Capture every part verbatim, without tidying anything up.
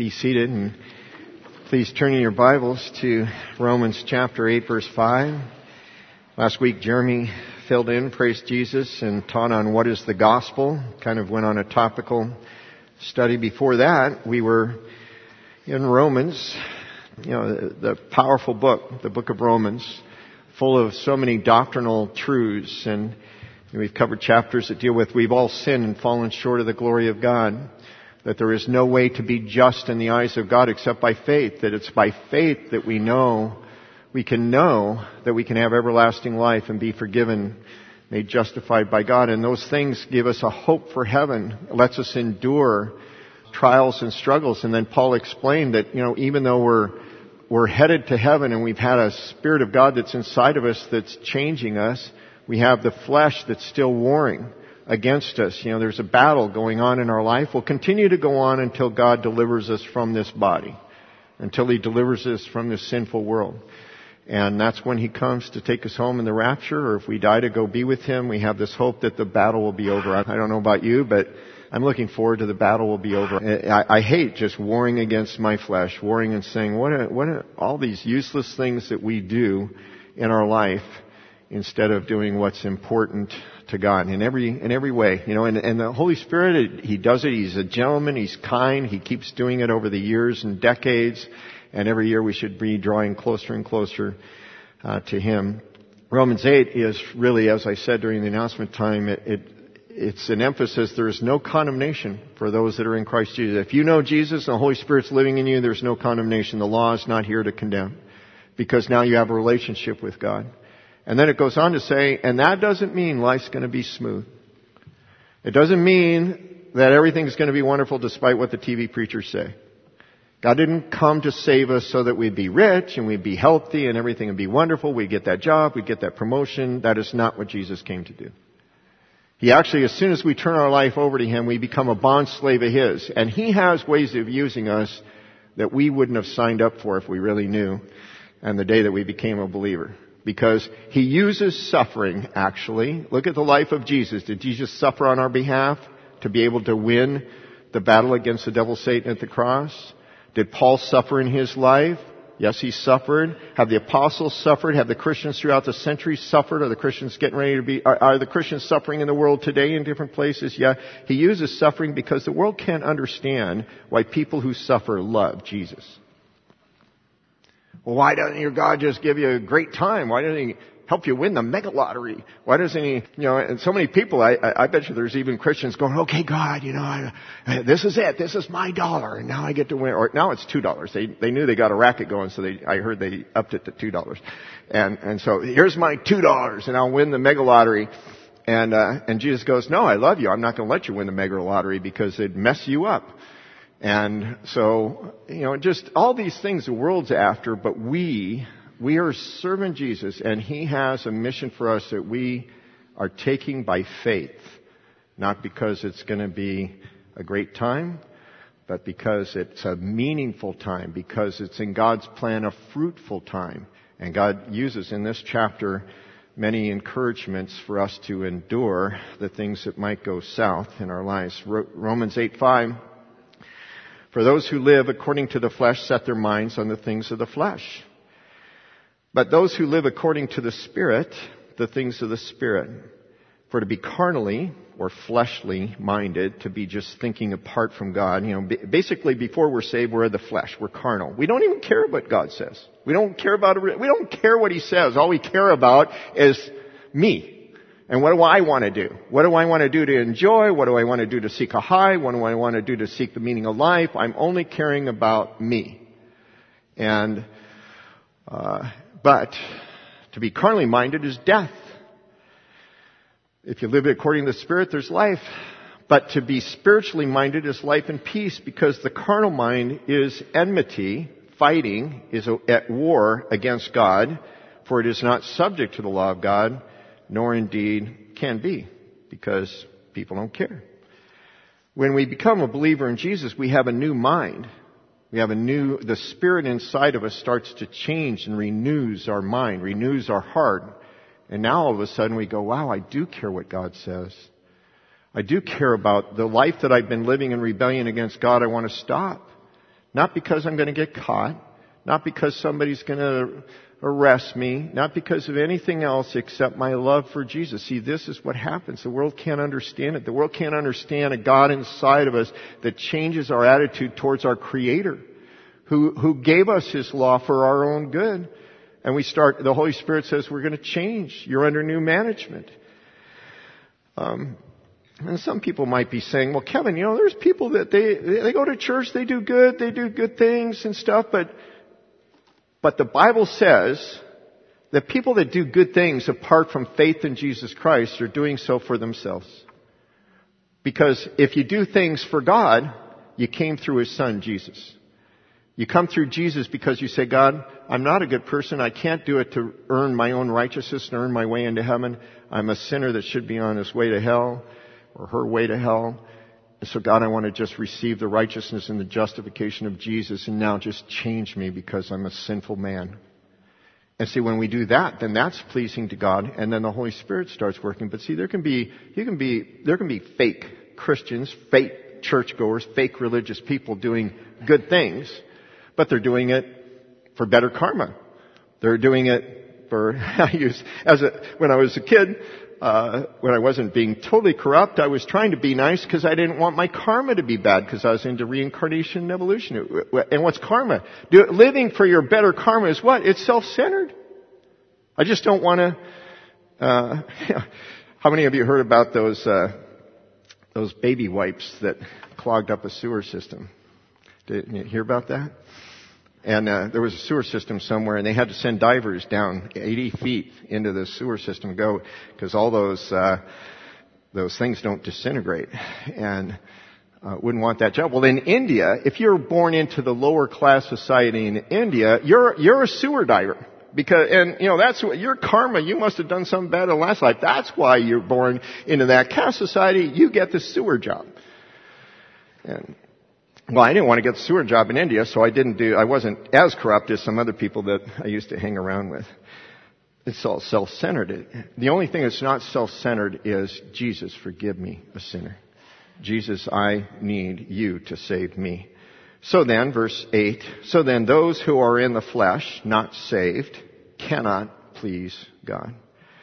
be seated, and please turn in your Bibles to Romans chapter eight, verse five. Last week, Jeremy filled in, praised Jesus, and taught on what is the gospel. Kind of went on a topical study. Before that, we were in Romans, you know, the powerful book, the book of Romans, full of so many doctrinal truths, and we've covered chapters that deal with we've all sinned and fallen short of the glory of God. That there is no way to be just in the eyes of God except by faith. That it's by faith that we know, we can know that we can have everlasting life and be forgiven, made justified by God. And those things give us a hope for heaven. It lets us endure trials and struggles. And then Paul explained that, you know, even though we're, we're headed to heaven and we've had a Spirit of God that's inside of us that's changing us, we have the flesh that's still warring against us. You know, there's a battle going on in our life. We'll continue to go on until God delivers us from this body, until He delivers us from this sinful world. And that's when He comes to take us home in the rapture, or if we die to go be with Him, we have this hope that the battle will be over. I don't know about you, but I'm looking forward to the battle will be over. I, I hate just warring against my flesh, warring and saying, what are, what are all these useless things that we do in our life instead of doing what's important to God in every in every way, you know. And, and the Holy Spirit, He does it. He's a gentleman. He's kind. He keeps doing it over the years and decades. And every year we should be drawing closer and closer uh, to Him. Romans eight is really, as I said during the announcement time, it, it it's an emphasis. There is no condemnation for those that are in Christ Jesus. If you know Jesus and the Holy Spirit's living in you, there's no condemnation. The law is not here to condemn, because now you have a relationship with God. And then it goes on to say, and that doesn't mean life's going to be smooth. It doesn't mean that everything's going to be wonderful despite what the T V preachers say. God didn't come to save us so that we'd be rich and we'd be healthy and everything would be wonderful. We'd get that job, we'd get that promotion. That is not what Jesus came to do. He actually, as soon as we turn our life over to Him, we become a bond slave of His. And He has ways of using us that we wouldn't have signed up for if we really knew, and the day that we became a believer. Because He uses suffering, actually. Look at the life of Jesus. Did Jesus suffer on our behalf to be able to win the battle against the devil, Satan, at the cross? Did Paul suffer in his life? Yes, he suffered. Have the apostles suffered? Have the Christians throughout the centuries suffered? Are the Christians getting ready to be, are, are the Christians suffering in the world today in different places? Yeah. He uses suffering because the world can't understand why people who suffer love Jesus. Well, why doesn't your God just give you a great time? Why doesn't He help you win the mega lottery? Why doesn't He, you know, and so many people, I, I, I bet you there's even Christians going, okay, God, you know, I, this is it. This is my dollar. And now I get to win. Or now it's two dollars. They, they knew they got a racket going, so they, I heard they upped it to two dollars. And, and so here's my two dollars and I'll win the mega lottery. And, uh, and Jesus goes, no, I love you. I'm not going to let you win the mega lottery because it'd mess you up. And so, you know, just all these things the world's after, but we, we are serving Jesus, and He has a mission for us that we are taking by faith. Not because it's going to be a great time, but because it's a meaningful time, because it's in God's plan a fruitful time. And God uses in this chapter many encouragements for us to endure the things that might go south in our lives. Romans eight five. For those who live according to the flesh set their minds on the things of the flesh. But those who live according to the Spirit, the things of the Spirit. For to be carnally or fleshly minded, to be just thinking apart from God, you know, basically before we're saved, we're of the flesh. We're carnal. We don't even care what God says. We don't care about it. We don't care what He says. All we care about is me. And what do I want to do? What do I want to do to enjoy? What do I want to do to seek a high? What do I want to do to seek the meaning of life? I'm only caring about me. And, uh, but to be carnally minded is death. If you live according to the Spirit, there's life. But to be spiritually minded is life and peace, because the carnal mind is enmity, fighting, is at war against God, for it is not subject to the law of God, nor indeed can be, because people don't care. When we become a believer in Jesus, we have a new mind. We have a new, the Spirit inside of us starts to change and renews our mind, renews our heart. And now all of a sudden we go, wow, I do care what God says. I do care about the life that I've been living in rebellion against God. I want to stop. Not because I'm going to get caught. Not because somebody's going to arrest me. Not because of anything else except my love for Jesus. See, this is what happens. The world can't understand it. The world can't understand a God inside of us that changes our attitude towards our Creator, who, who gave us His law for our own good. And we start, the Holy Spirit says, we're going to change. You're under new management. Um, and some people might be saying, well, Kevin, you know, there's people that they, they go to church, they do good, they do good things and stuff, but, but the Bible says that people that do good things apart from faith in Jesus Christ are doing so for themselves. Because if you do things for God, you came through His Son, Jesus. You come through Jesus because you say, God, I'm not a good person. I can't do it to earn my own righteousness and earn my way into heaven. I'm a sinner that should be on his way to hell or her way to hell. And so, God, I want to just receive the righteousness and the justification of Jesus and now just change me because I'm a sinful man. And see, when we do that, then that's pleasing to God, and then the Holy Spirit starts working. But see, there can be, you can be, there can be fake Christians, fake churchgoers, fake religious people doing good things, but they're doing it for better karma. They're doing it for, I use, as a, when I was a kid, uh, when I wasn't being totally corrupt, I was trying to be nice because I didn't want my karma to be bad because I was into reincarnation and evolution. And what's karma? Do, living for your better karma is what? It's self-centered. I just don't want to, uh, how many of you heard about those, uh, those baby wipes that clogged up a sewer system? Did you hear about that? And uh, there was a sewer system somewhere, and they had to send divers down eighty feet into the sewer system to go, because all those uh, those things don't disintegrate, and uh, wouldn't want that job. Well, in India, if you're born into the lower class society in India, you're you're a sewer diver. Because, and, you know, that's what, your karma, you must have done something bad in the last life. That's why you're born into that caste society. You get the sewer job. And, well, I didn't want to get the sewer job in India, so I didn't do, I wasn't as corrupt as some other people that I used to hang around with. It's all self-centered. The only thing that's not self-centered is, Jesus, forgive me, a sinner. Jesus, I need you to save me. So then, verse eight, so then those who are in the flesh, not saved, cannot please God.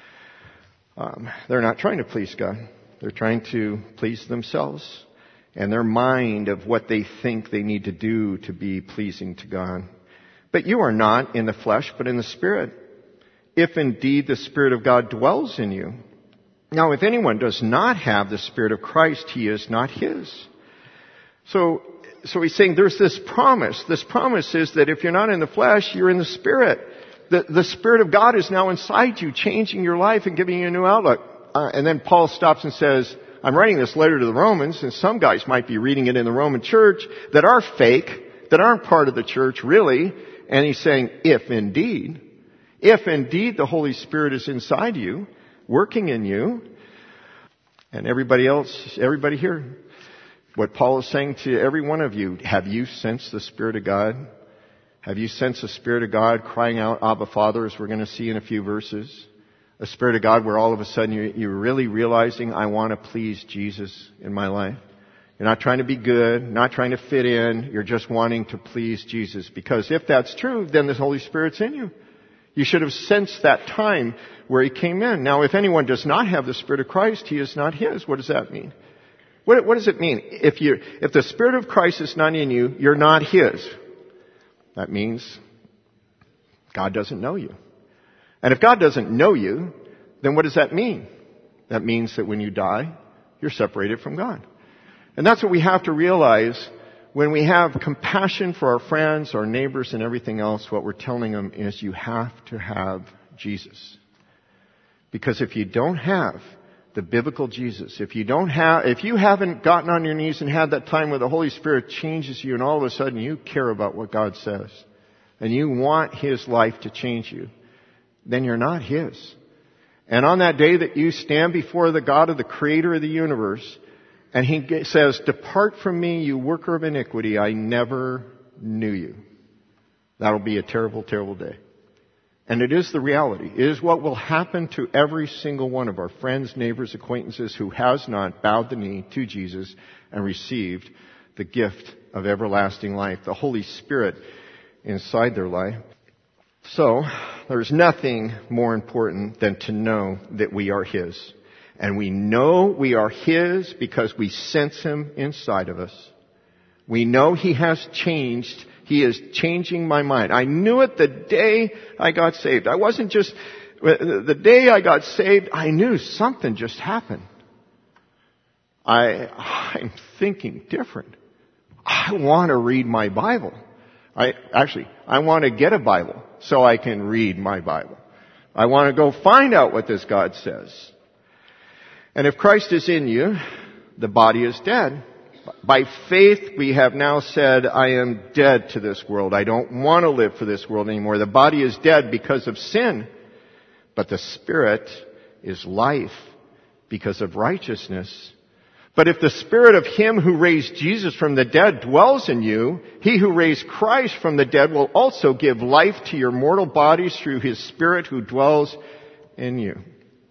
Um, they're not trying to please God. They're trying to please themselves and their mind of what they think they need to do to be pleasing to God. But you are not in the flesh, but in the Spirit, if indeed the Spirit of God dwells in you. Now, if anyone does not have the Spirit of Christ, he is not his. So, So he's saying there's this promise. This promise is that if you're not in the flesh, you're in the Spirit. The, the Spirit of God is now inside you, changing your life and giving you a new outlook. Uh, and then Paul stops and says, I'm writing this letter to the Romans, and some guys might be reading it in the Roman church that are fake, that aren't part of the church really. And he's saying, if indeed, if indeed the Holy Spirit is inside you, working in you, and everybody else, everybody here, what Paul is saying to every one of you, have you sensed the Spirit of God? Have you sensed the Spirit of God crying out, Abba, Father, as we're going to see in a few verses? A Spirit of God where all of a sudden you're, you're really realizing, I want to please Jesus in my life. You're not trying to be good, not trying to fit in. You're just wanting to please Jesus. Because if that's true, then the Holy Spirit's in you. You should have sensed that time where He came in. Now, if anyone does not have the Spirit of Christ, he is not His. What does that mean? What, what does it mean? If you, if the Spirit of Christ is not in you, you're not His. That means God doesn't know you. And if God doesn't know you, then what does that mean? That means that when you die, you're separated from God. And that's what we have to realize when we have compassion for our friends, our neighbors, and everything else. What we're telling them is you have to have Jesus. Because if you don't have the biblical Jesus, if you don't have, if you haven't gotten on your knees and had that time where the Holy Spirit changes you and all of a sudden you care about what God says and you want His life to change you, then you're not His. And on that day that you stand before the God of the Creator of the universe and He says, depart from me, you worker of iniquity, I never knew you. That'll be a terrible, terrible day. And it is the reality. It is what will happen to every single one of our friends, neighbors, acquaintances who has not bowed the knee to Jesus and received the gift of everlasting life, the Holy Spirit inside their life. So, there's nothing more important than to know that we are His. And we know we are His because we sense Him inside of us. We know He has changed. He is changing my mind. I knew it the day I got saved. I wasn't just, the day I got saved, I knew something just happened. I, I'm thinking different. I want to read my Bible. I, actually, I want to get a Bible so I can read my Bible. I want to go find out what this God says. And if Christ is in you, the body is dead. By faith, we have now said, I am dead to this world. I don't want to live for this world anymore. The body is dead because of sin, but the Spirit is life because of righteousness. But if the Spirit of Him who raised Jesus from the dead dwells in you, He who raised Christ from the dead will also give life to your mortal bodies through His Spirit who dwells in you.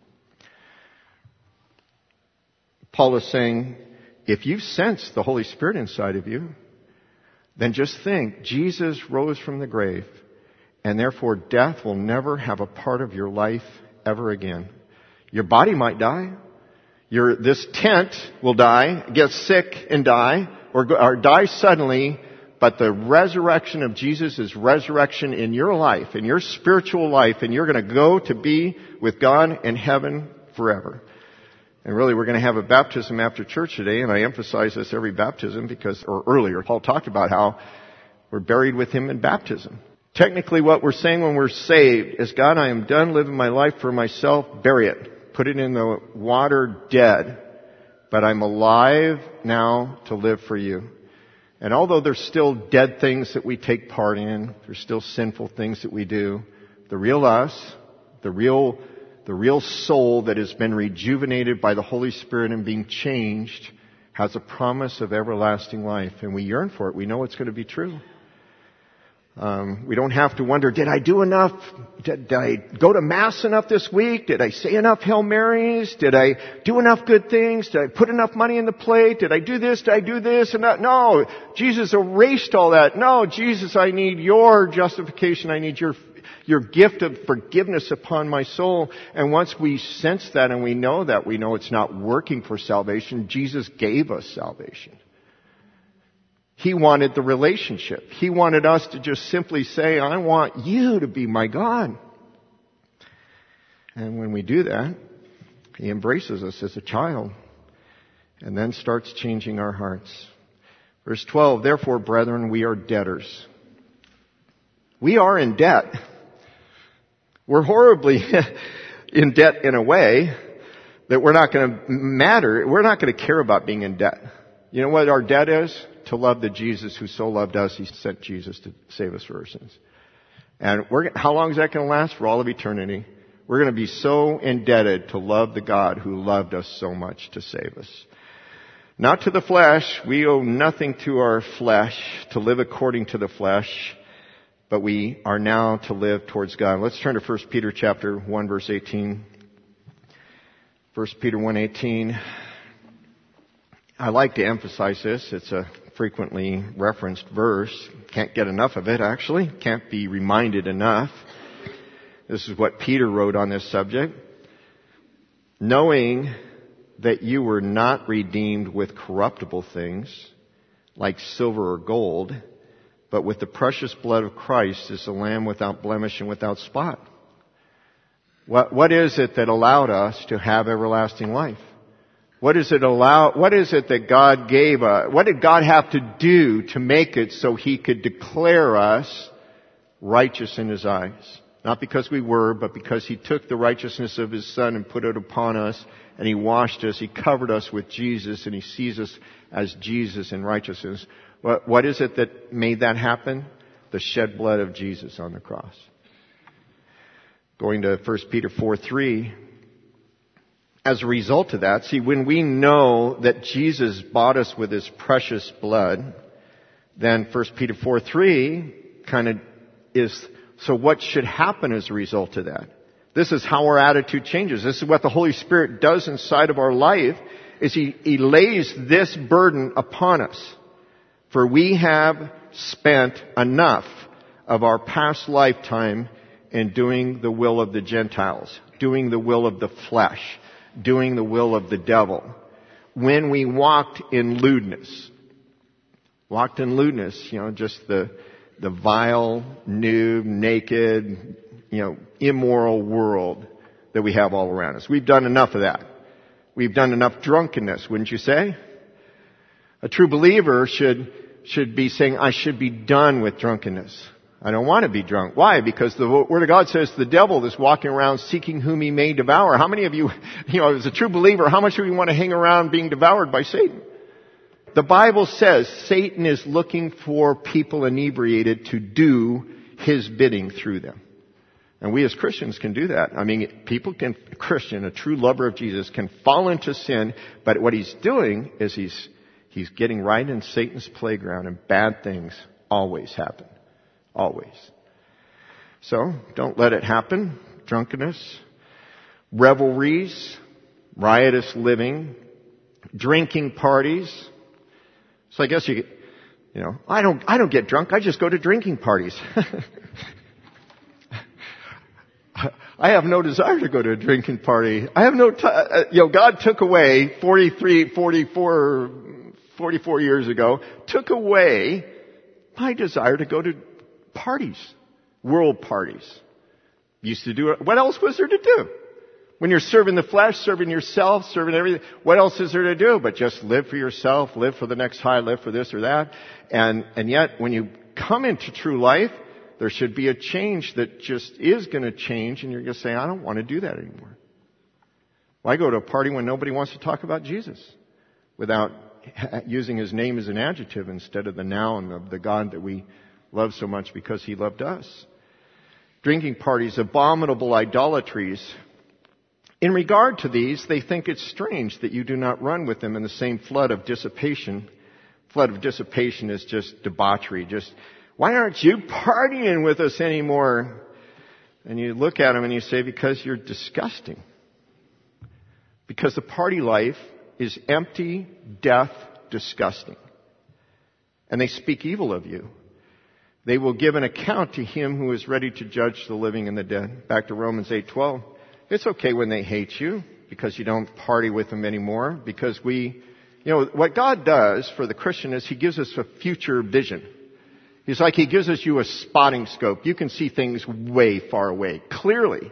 Paul is saying, if you sense the Holy Spirit inside of you, then just think, Jesus rose from the grave, and therefore death will never have a part of your life ever again. Your body might die. Your, this tent will die, get sick and die, or, or die suddenly, but the resurrection of Jesus is resurrection in your life, in your spiritual life, and you're going to go to be with God in heaven forever. And really, we're going to have a baptism after church today, and I emphasize this every baptism because, or earlier, Paul talked about how we're buried with Him in baptism. Technically, what we're saying when we're saved is, God, I am done living my life for myself, bury it. Put it in the water dead. But I'm alive now to live for you. And although there's still dead things that we take part in, there's still sinful things that we do, the real us, the real The real soul that has been rejuvenated by the Holy Spirit and being changed has a promise of everlasting life. And we yearn for it. We know it's going to be true. Um, we don't have to wonder, did I do enough? Did, did I go to Mass enough this week? Did I say enough Hail Marys? Did I do enough good things? Did I put enough money in the plate? Did I do this? Did I do this? And that? No, Jesus erased all that. No, Jesus, I need your justification. I need your Your gift of forgiveness upon my soul. And once we sense that and we know that, we know it's not working for salvation. Jesus gave us salvation. He wanted the relationship. He wanted us to just simply say, I want you to be my God. And when we do that, He embraces us as a child and then starts changing our hearts. Verse twelve, therefore, brethren, we are debtors. We are in debt. We're horribly in debt in a way that we're not going to matter. We're not going to care about being in debt. You know what our debt is? To love the Jesus who so loved us, He sent Jesus to save us for our sins. And we're, how long is that going to last? For all of eternity. We're going to be so indebted to love the God who loved us so much to save us. Not to the flesh. We owe nothing to our flesh to live according to the flesh. But we are now to live towards God. Let's turn to First Peter chapter one, verse eighteen. First Peter one eighteen. I like to emphasize this. It's a frequently referenced verse. Can't get enough of it, actually. Can't be reminded enough. This is what Peter wrote on this subject. Knowing that you were not redeemed with corruptible things, like silver or gold, but with the precious blood of Christ as a lamb without blemish and without spot. What, what is it that allowed us to have everlasting life? What is it allow, what is it that God gave us? What did God have to do to make it so He could declare us righteous in His eyes? Not because we were, but because He took the righteousness of His Son and put it upon us, and He washed us, He covered us with Jesus, and He sees us as Jesus in righteousness. What, what is it that made that happen? The shed blood of Jesus on the cross. Going to First Peter four three. As a result of that, see, when we know that Jesus bought us with His precious blood, then First Peter four three kind of is, so what should happen as a result of that? This is how our attitude changes. This is what the Holy Spirit does inside of our life, is He, he lays this burden upon us. For we have spent enough of our past lifetime in doing the will of the Gentiles, doing the will of the flesh, doing the will of the devil. When we walked in lewdness, walked in lewdness, you know, just the, the vile, nude, naked, you know, immoral world that we have all around us. We've done enough of that. We've done enough drunkenness, wouldn't you say? A true believer should, should be saying, I should be done with drunkenness. I don't want to be drunk. Why? Because the Word of God says the devil is walking around seeking whom he may devour. How many of you, you know, as a true believer, how much do you want to hang around being devoured by Satan? The Bible says Satan is looking for people inebriated to do his bidding through them. And we as Christians can do that. I mean, people can, a Christian, a true lover of Jesus, can fall into sin, but what he's doing is he's, he's getting right in Satan's playground, and bad things always happen. Always. So, don't let it happen. Drunkenness, revelries, riotous living, drinking parties. So I guess you get, you know, I don't, I don't get drunk, I just go to drinking parties. I have no desire to go to a drinking party. I have no, t- uh, you know, God took away forty-three, forty-four, forty-four years ago, took away my desire to go to parties, world parties. Used to do it. What else was there to do? When you're serving the flesh, serving yourself, serving everything, what else is there to do but just live for yourself, live for the next high, live for this or that? And, and yet, when you come into true life, there should be a change that just is going to change, and you're going to say, I don't want to do that anymore. Well, I go to a party when nobody wants to talk about Jesus without using his name as an adjective instead of the noun of the God that we love so much because he loved us. Drinking parties, abominable idolatries. In regard to these, they think it's strange that you do not run with them in the same flood of dissipation. Flood of dissipation is just debauchery, just, why aren't you partying with us anymore? And you look at them and you say, because you're disgusting. Because the party life is empty, death, disgusting. And they speak evil of you. They will give an account to him who is ready to judge the living and the dead. Back to Romans eight twelve. It's okay when they hate you because you don't party with them anymore. Because we, you know, what God does for the Christian is he gives us a future vision. He's like he gives us you a spotting scope. You can see things way far away, clearly.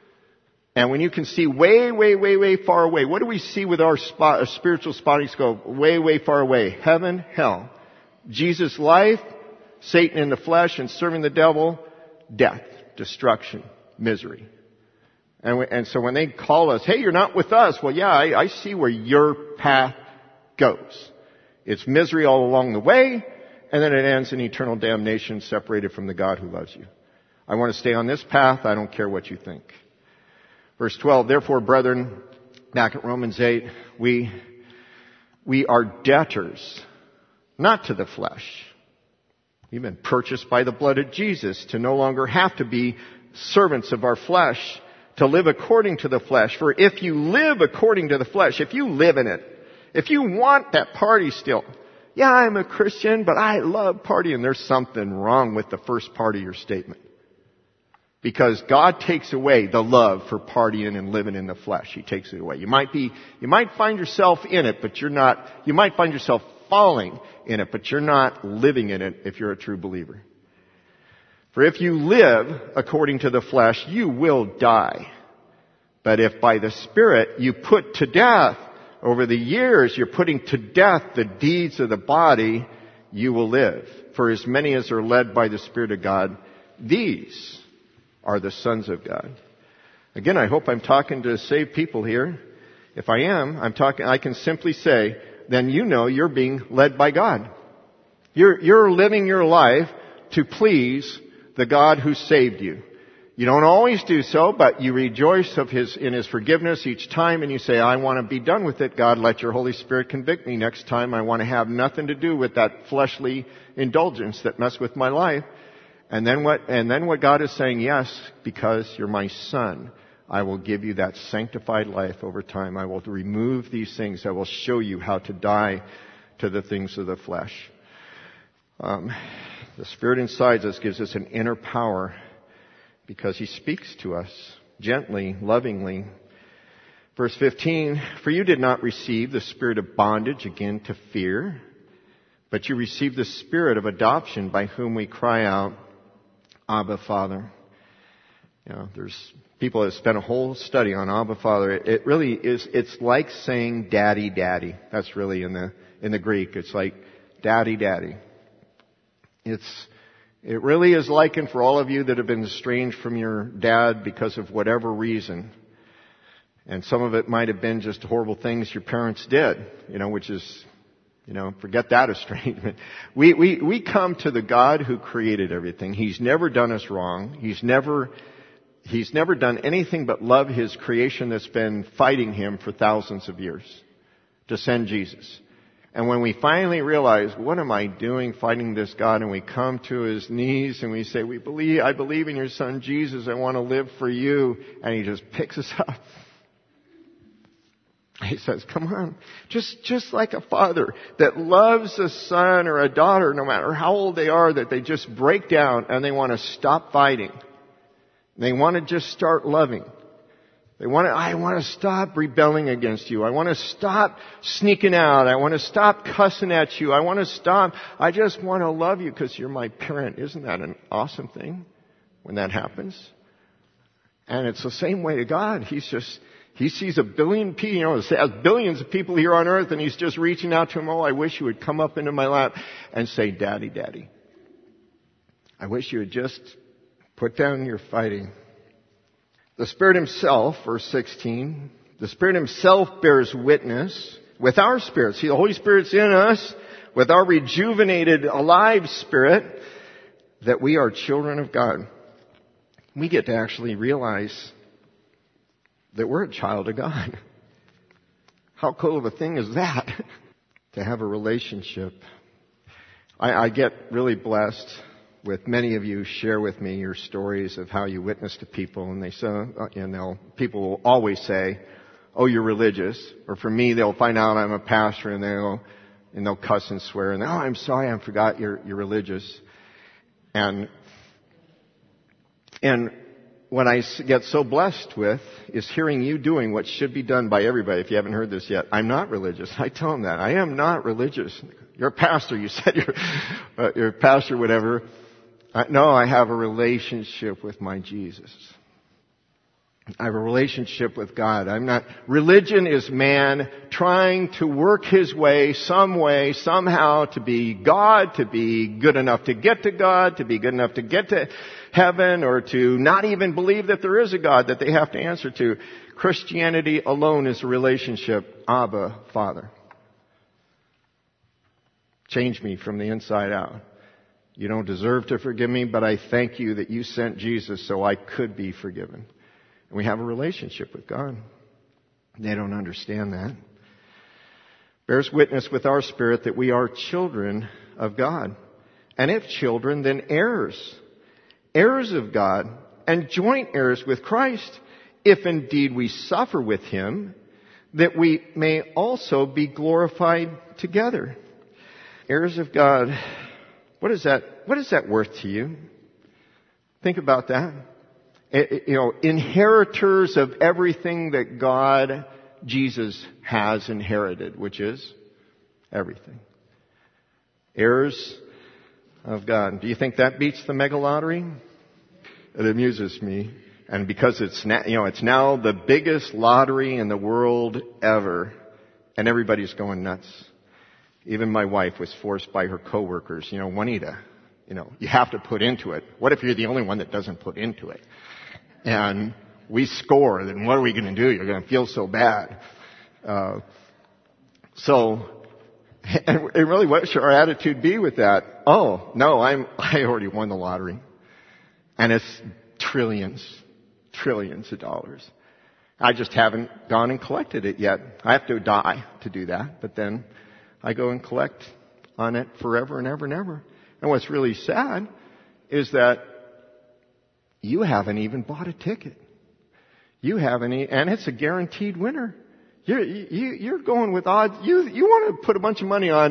And when you can see way, way, way, way far away, what do we see with our spot, a spiritual spotting scope? Way, way far away. Heaven, hell. Jesus' life, Satan in the flesh and serving the devil, death, destruction, misery. And, we, and so when they call us, hey, you're not with us. Well, yeah, I, I see where your path goes. It's misery all along the way, and then it ends in eternal damnation separated from the God who loves you. I want to stay on this path. I don't care what you think. Verse twelve, therefore, brethren, back at Romans eight, we, we are debtors, not to the flesh. We've been purchased by the blood of Jesus to no longer have to be servants of our flesh, to live according to the flesh. For if you live according to the flesh, if you live in it, if you want that party still, yeah, I'm a Christian, but I love partying, there's something wrong with the first part of your statement. Because God takes away the love for partying and living in the flesh. He takes it away. You might be, you might find yourself in it, but you're not, you might find yourself falling in it, but you're not living in it if you're a true believer. For if you live according to the flesh, you will die. But if by the Spirit you put to death, over the years you're putting to death the deeds of the body, you will live. For as many as are led by the Spirit of God, these are the sons of God. Again, I hope I'm talking to saved people here. If I am, I'm talking, I can simply say, then you know you're being led by God. You're, you're living your life to please the God who saved you. You don't always do so, but you rejoice of His, in His forgiveness each time, and you say, I want to be done with it. God, let your Holy Spirit convict me next time. I want to have nothing to do with that fleshly indulgence that messed with my life. And then what, and then what God is saying, yes, because you're my son, I will give you that sanctified life over time. I will remove these things. I will show you how to die to the things of the flesh. Um, the Spirit inside us gives us an inner power because He speaks to us gently, lovingly. Verse fifteen, for you did not receive the spirit of bondage again to fear, but you received the Spirit of adoption by whom we cry out, Abba, Father. You know, there's people that spent a whole study on Abba, Father. It, it really is, it's like saying Daddy, Daddy. That's really in the, in the Greek. It's like Daddy, Daddy. It's, it really is likened for all of you that have been estranged from your dad because of whatever reason. And some of it might have been just horrible things your parents did, you know, which is, you know, forget that estrangement. We, we, we come to the God who created everything. He's never done us wrong. He's never, He's never done anything but love His creation that's been fighting Him for thousands of years to send Jesus. And when we finally realize, what am I doing fighting this God? And we come to His knees and we say, we believe, I believe in your Son Jesus. I want to live for you. And He just picks us up. He says, come on. Just, just like a father that loves a son or a daughter, no matter how old they are, that they just break down and they want to stop fighting. They want to just start loving. They want to, I want to stop rebelling against you. I want to stop sneaking out. I want to stop cussing at you. I want to stop. I just want to love you because you're my parent. Isn't that an awesome thing when that happens? And it's the same way to God. He's just, He sees a billion people, you know, has billions of people here on earth, and He's just reaching out to them. Oh, I wish you would come up into my lap and say, Daddy, Daddy. I wish you would just put down your fighting. The Spirit Himself, verse sixteen, the Spirit Himself bears witness with our spirit. See, the Holy Spirit's in us with our rejuvenated, alive spirit that we are children of God. We get to actually realize that we're a child of God. How cool of a thing is that? To have a relationship. I, I get really blessed with many of you share with me your stories of how you witness to people, and they say, and they'll, people will always say, "Oh, you're religious," or for me, they'll find out I'm a pastor, and they'll and they'll cuss and swear, and oh, I'm sorry, I forgot you're you're religious, and and. What I get so blessed with is hearing you doing what should be done by everybody. If you haven't heard this yet, I'm not religious. I tell them that. I am not religious. You're a pastor. You said you're, uh, you're a pastor, whatever. Uh, no, I have a relationship with my Jesus. I have a relationship with God. I'm not, religion is man trying to work his way, some way, somehow to be God, to be good enough to get to God, to be good enough to get to heaven, or to not even believe that there is a God that they have to answer to. Christianity alone is a relationship. Abba, Father. Change me from the inside out. You don't deserve to forgive me, but I thank you that you sent Jesus so I could be forgiven. And we have a relationship with God. They don't understand that. Bears witness with our spirit that we are children of God. And if children, then heirs. Heirs of God and joint heirs with Christ. If indeed we suffer with Him, that we may also be glorified together. Heirs of God. What is that? What is that worth to you? Think about that. You know, inheritors of everything that God, Jesus, has inherited, which is everything. Heirs of God. Do you think that beats the mega lottery? It amuses me. And because it's now, you know, it's now the biggest lottery in the world ever, and everybody's going nuts. Even my wife was forced by her coworkers, you know, Juanita, you know, you have to put into it. What if you're the only one that doesn't put into it? And we score, then what are we going to do? You're going to feel so bad. Uh, so, and really, what should our attitude be with that? Oh, no, I'm, I already won the lottery. And it's trillions, trillions of dollars. I just haven't gone and collected it yet. I have to die to do that, but then I go and collect on it forever and ever and ever. And what's really sad is that you haven't even bought a ticket. You haven't, e- and it's a guaranteed winner. You're, you, you're going with odds. You, you want to put a bunch of money on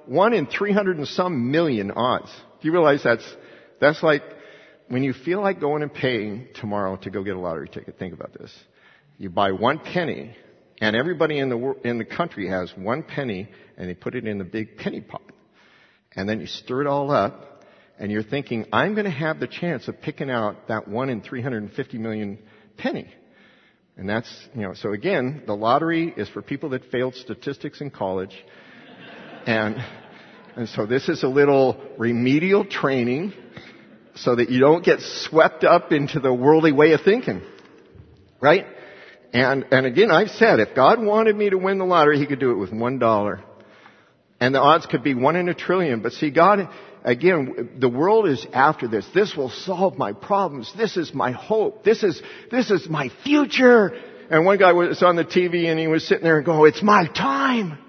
one in three hundred and some million odds. Do you realize that's, that's like when you feel like going and paying tomorrow to go get a lottery ticket? Think about this. You buy one penny, and everybody in the wor- in the country has one penny, and they put it in the big penny pot. And then you stir it all up, and you're thinking, I'm going to have the chance of picking out that one in three hundred fifty million penny. And that's, you know, so again, the lottery is for people that failed statistics in college. And, and so this is a little remedial training so that you don't get swept up into the worldly way of thinking. Right? And, and again, I've said, if God wanted me to win the lottery, He could do it with one dollar. And the odds could be one in a trillion. But see, God, again, the world is after this. This will solve my problems. This is my hope. This is, this is my future. And one guy was on the T V and he was sitting there and going, it's my time.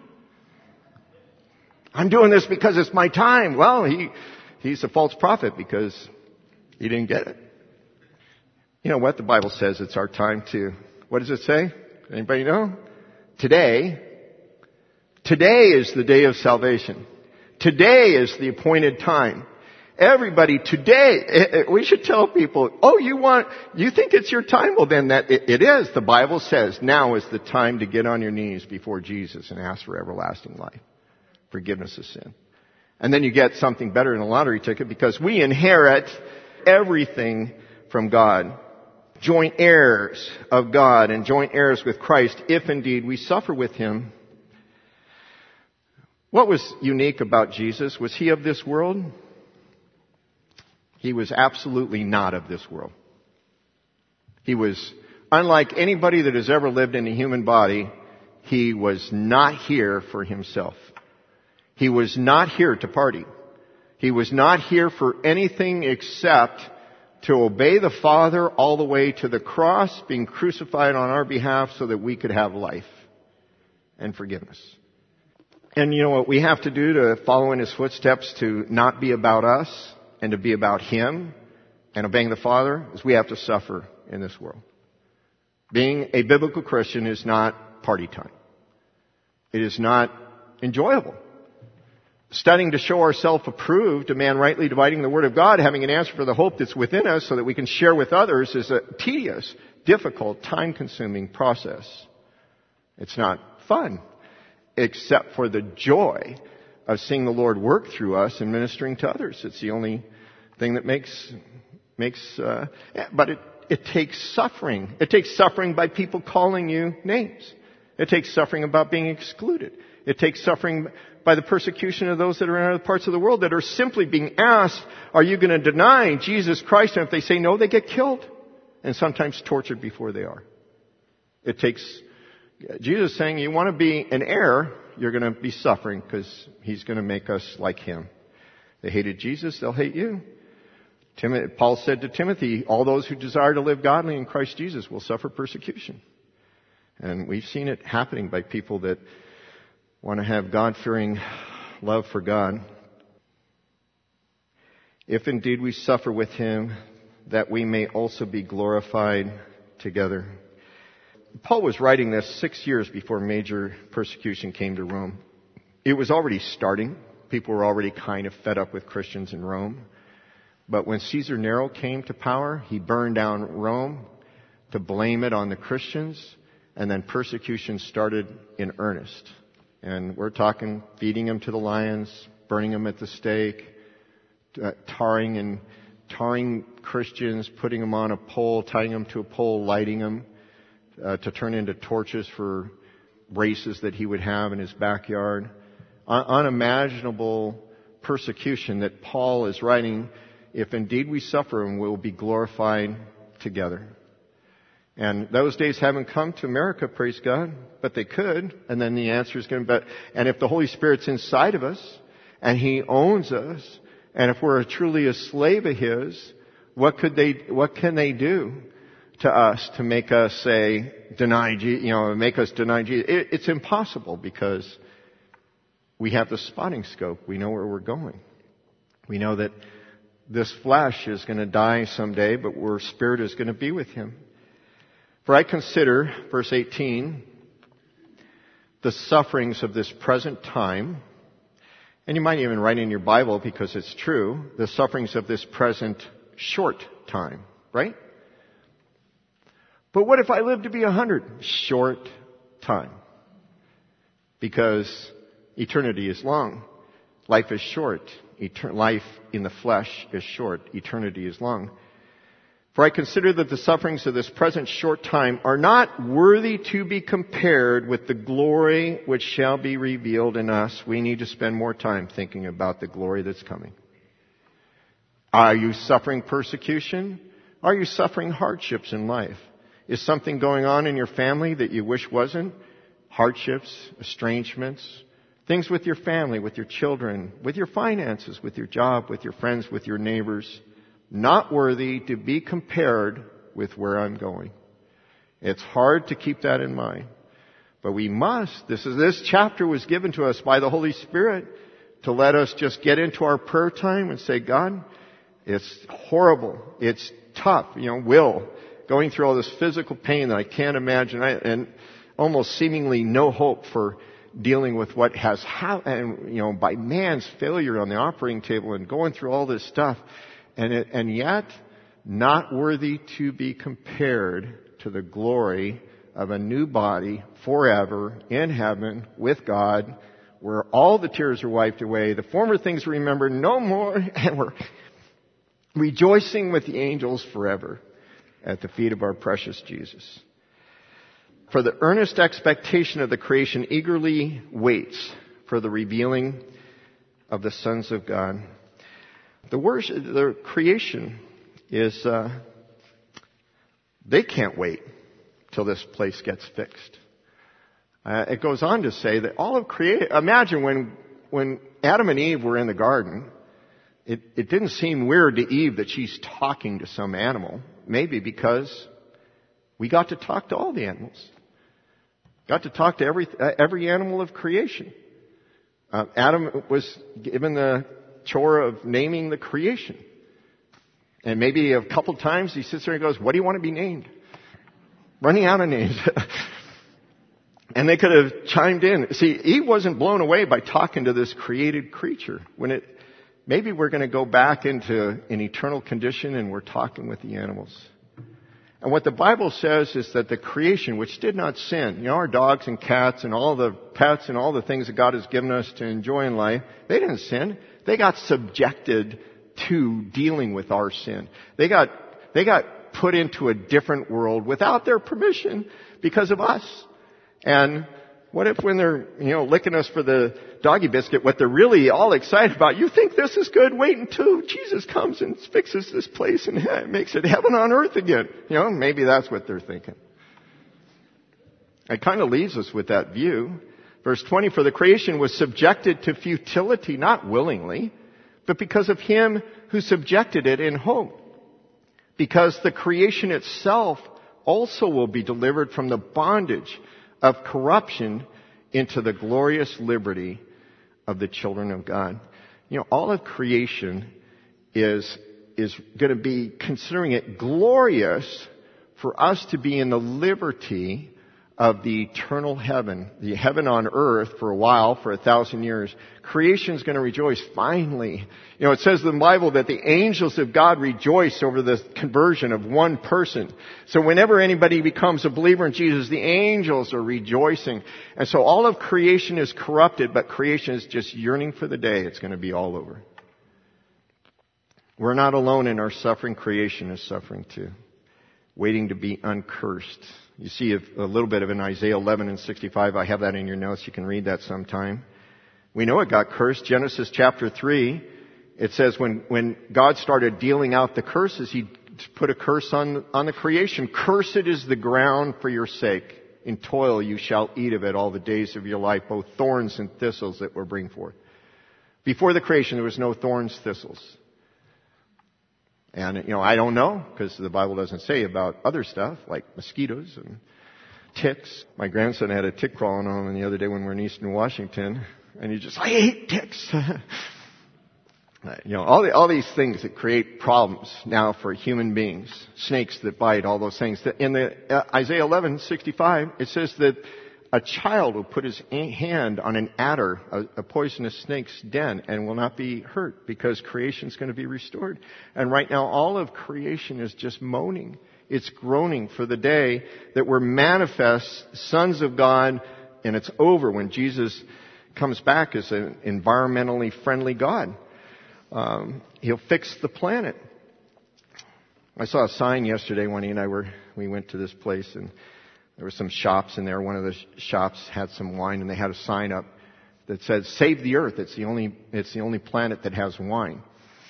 I'm doing this because it's my time. Well, he, he's a false prophet because he didn't get it. You know what? The Bible says it's our time to, what does it say? Anybody know? Today, today is the day of salvation. Today is the appointed time. Everybody today, we should tell people, oh, you want, you think it's your time? Well, then that, it, it is. The Bible says now is the time to get on your knees before Jesus and ask for everlasting life. Forgiveness of sin. And then you get something better than a lottery ticket because we inherit everything from God. Joint heirs of God and joint heirs with Christ if indeed we suffer with Him. What was unique about Jesus? Was He of this world? He was absolutely not of this world. He was, unlike anybody that has ever lived in a human body, He was not here for Himself. He was not here to party. He was not here for anything except to obey the Father all the way to the cross, being crucified on our behalf so that we could have life and forgiveness. And you know what we have to do to follow in His footsteps to not be about us and to be about Him and obeying the Father is we have to suffer in this world. Being a biblical Christian is not party time. It is not enjoyable. Studying to show ourselves approved, a man rightly dividing the Word of God, having an answer for the hope that's within us so that we can share with others is a tedious, difficult, time-consuming process. It's not fun, except for the joy of seeing the Lord work through us and ministering to others. It's the only thing that makes, makes, uh, but it, it takes suffering. It takes suffering by people calling you names. It takes suffering about being excluded. It takes suffering by the persecution of those that are in other parts of the world that are simply being asked, are you going to deny Jesus Christ? And if they say no, they get killed and sometimes tortured before they are. It takes, Jesus saying, you want to be an heir, you're going to be suffering because He's going to make us like Him. They hated Jesus, they'll hate you. Tim, Paul said to Timothy, all those who desire to live godly in Christ Jesus will suffer persecution. And we've seen it happening by people that want to have God-fearing love for God. If indeed we suffer with Him, that we may also be glorified together. Paul was writing this six years before major persecution came to Rome. It was already starting. People were already kind of fed up with Christians in Rome. But when Caesar Nero came to power, he burned down Rome to blame it on the Christians, and then persecution started in earnest. And we're talking feeding them to the lions, burning them at the stake, uh, tarring and tarring Christians, putting them on a pole, tying them to a pole, lighting them uh, to turn into torches for races that he would have in his backyard. Un- unimaginable persecution that Paul is writing, if indeed we suffer, and we'll be glorified together. And those days haven't come to America, praise God, but they could. And then the answer is going to be, and if the Holy Spirit's inside of us, and He owns us, and if we're truly a slave of His, what could they, what can they do to us to make us say, deny Jesus, you know, make us deny Jesus? It, it's impossible because we have the spotting scope. We know where we're going. We know that this flesh is going to die someday, but our spirit is going to be with Him. For I consider, verse eighteen, the sufferings of this present time And you might even write in your Bible, because it's true, the sufferings of this present short time, right? But what if I live to be a hundred? Short time. Because eternity is long. Life is short. Eter- life in the flesh is short. Eternity is long. For I consider that the sufferings of this present short time are not worthy to be compared with the glory which shall be revealed in us. We need to spend more time thinking about the glory that's coming. Are you suffering persecution? Are you suffering hardships in life? Is something going on in your family that you wish wasn't? Hardships, estrangements, things with your family, with your children, with your finances, with your job, with your friends, with your neighbors. Not worthy to be compared with where I'm going. It's hard to keep that in mind. But we must. This is, this chapter was given to us by the Holy Spirit to let us just get into our prayer time and say, God, it's horrible. It's tough. You know, Will, going through all this physical pain that I can't imagine, I, and almost seemingly no hope for dealing with what has happened, you know, by man's failure on the operating table and going through all this stuff. And, it, and yet, not worthy to be compared to the glory of a new body forever in heaven with God, where all the tears are wiped away, the former things are remembered no more, and we're rejoicing with the angels forever at the feet of our precious Jesus. For the earnest expectation of the creation eagerly waits for the revealing of the sons of God. The worship, the creation is, uh, they can't wait till this place gets fixed. Uh, it goes on to say that all of creation, imagine when, when Adam and Eve were in the garden, it, it didn't seem weird to Eve that she's talking to some animal. Maybe because we got to talk to all the animals. Got to talk to every, uh, every animal of creation. Uh, Adam was given the chore of naming the creation. And maybe a couple times he sits there and goes, what do you want to be named? Running out of names. And they could have chimed in. See, Eve wasn't blown away by talking to this created creature. When it, maybe we're going to go back into an eternal condition and we're talking with the animals. And what the Bible says is that the creation, which did not sin, you know, our dogs and cats and all the pets and all the things that God has given us to enjoy in life, they didn't sin. They got subjected to dealing with our sin. They got, they got put into a different world without their permission because of us. And what if when they're, you know, licking us for the doggy biscuit, what they're really all excited about, you think this is good? Wait until Jesus comes and fixes this place and makes it heaven on earth again. You know, maybe that's what they're thinking. It kind of leaves us with that view. Verse twenty, for the creation was subjected to futility, not willingly, but because of him who subjected it in hope. Because the creation itself also will be delivered from the bondage of corruption into the glorious liberty of the children of God. You know, all of creation is, is going to be considering it glorious for us to be in the liberty of the eternal heaven, the heaven on earth for a while, for a thousand years. Creation's going to rejoice finally. You know, it says in the Bible that the angels of God rejoice over the conversion of one person. So whenever anybody becomes a believer in Jesus, the angels are rejoicing. And so all of creation is corrupted, but creation is just yearning for the day it's going to be all over. We're not alone in our suffering. Creation is suffering too, waiting to be uncursed. You see a little bit of in Isaiah eleven and sixty-five. I have that in your notes. You can read that sometime. We know it got cursed. Genesis chapter three, it says when, when God started dealing out the curses, He put a curse on, on the creation. Cursed is the ground for your sake. In toil you shall eat of it all the days of your life, both thorns and thistles it will bring forth. Before the creation, there was no thorns, thistles. And, you know, I don't know, because the Bible doesn't say about other stuff, like mosquitoes and ticks. My grandson had a tick crawling on him the other day when we were in Eastern Washington, and he just, I hate ticks. You know, all, the, all these things that create problems now for human beings, snakes that bite, all those things. In the uh, Isaiah eleven sixty-five, it says that a child will put his hand on an adder, a, a poisonous snake's den, and will not be hurt because creation's going to be restored. And right now, all of creation is just moaning. It's groaning for the day that we're manifest sons of God, and it's over when Jesus comes back as an environmentally friendly God. Um, he'll fix the planet. I saw a sign yesterday. Wendy and I were we went to this place, and there were some shops in there. One of the shops had some wine, and they had a sign up that said, "Save the earth. It's the only it's the only planet that has wine."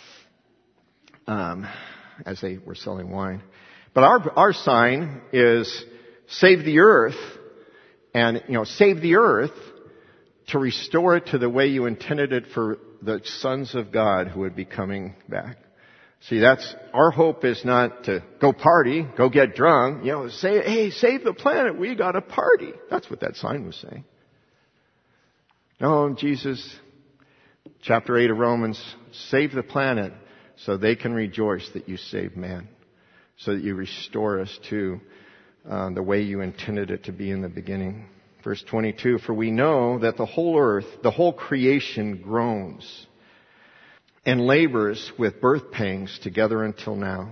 Um, as they were selling wine, but our our sign is "Save the earth," and you know, save the earth to restore it to the way you intended it for the sons of God who would be coming back. See, that's, our hope is not to go party, go get drunk, you know, say, hey, save the planet, we got a party. That's what that sign was saying. No, Jesus, chapter eight of Romans, save the planet so they can rejoice that you saved man, so that you restore us to uh, the way you intended it to be in the beginning. Verse twenty-two, for we know that the whole earth, the whole creation groans and labors with birth pangs together until now.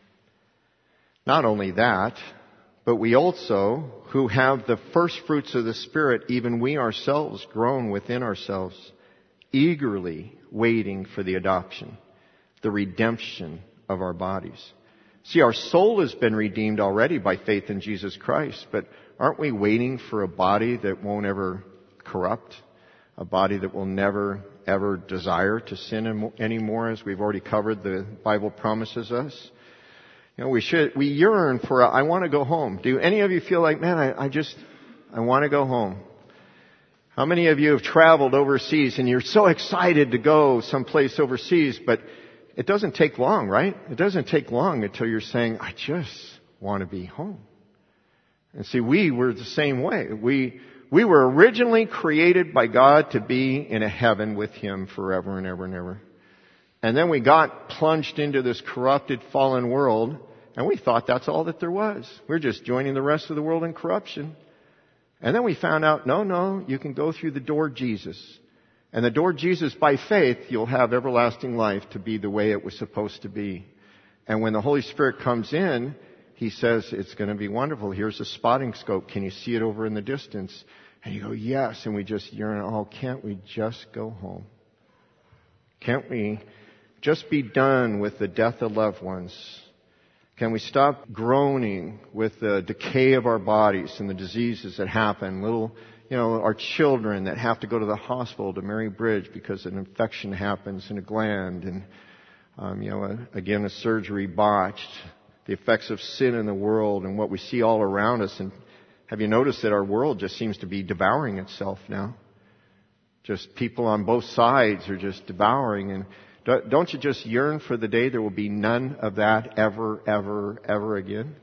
Not only that, but we also, who have the first fruits of the Spirit, even we ourselves groan within ourselves, eagerly waiting for the adoption, the redemption of our bodies. See, our soul has been redeemed already by faith in Jesus Christ, but aren't we waiting for a body that won't ever corrupt? A body that will never, ever desire to sin anymore, as we've already covered, the Bible promises us. You know, we should, we yearn for, a, I want to go home. Do any of you feel like, man, I, I just, I want to go home? How many of you have traveled overseas and you're so excited to go someplace overseas, but it doesn't take long, right? It doesn't take long until you're saying, I just want to be home. And see, we were the same way. We, we were originally created by God to be in a heaven with Him forever and ever and ever. And then we got plunged into this corrupted, fallen world, and we thought that's all that there was. We're just joining the rest of the world in corruption. And then we found out, no, no, you can go through the door Jesus. And the door Jesus, by faith, you'll have everlasting life to be the way it was supposed to be. And when the Holy Spirit comes in, He says, it's going to be wonderful. Here's a spotting scope. Can you see it over in the distance? And you go, yes. And we just yearn, oh, can't we just go home? Can't we just be done with the death of loved ones? Can we stop groaning with the decay of our bodies and the diseases that happen? Little, you know, our children that have to go to the hospital to Mary Bridge because an infection happens in a gland, and, um, you know, again, a surgery botched. The effects of sin in the world and what we see all around us. And have you noticed that our world just seems to be devouring itself now? Just people on both sides are just devouring. And don't you just yearn for the day there will be none of that ever, ever, ever again?